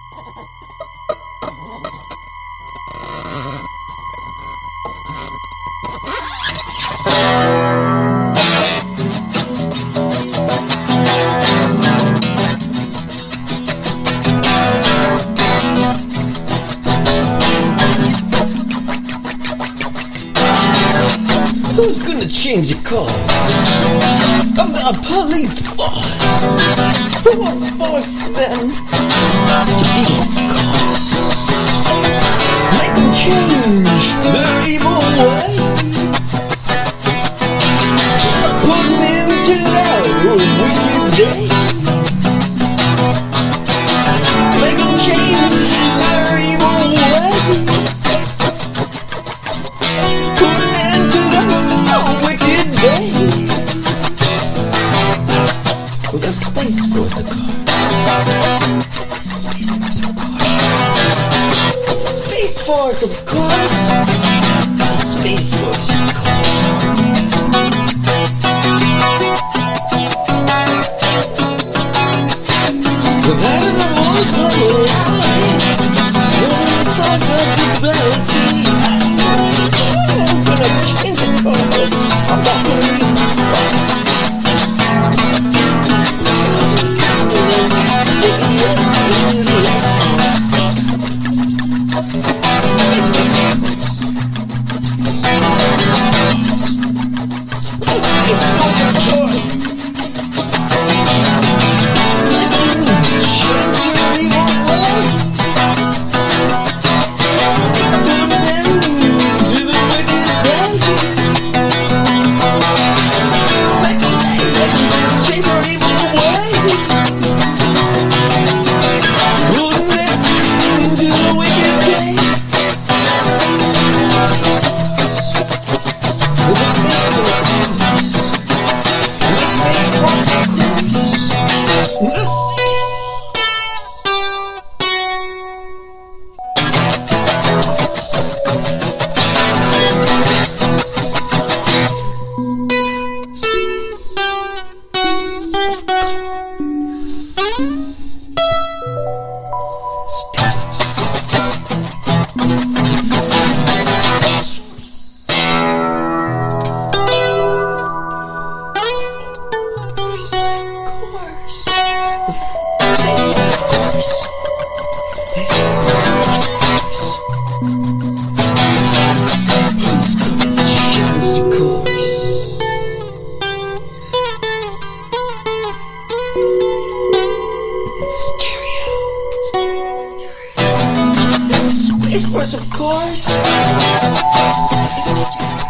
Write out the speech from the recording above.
Who's gonna change the course of the police force? Who will force them to be less coarse? Make them change their evil ways, put them into their wicked days. Make them change their evil ways, put them into their wicked days. With a space force, of course. Space force, of course. Space force, of course. Space force, of course. Providing the voice from reality, turning the source of disability. Who's gonna change the course of the police force? Space Force, of course.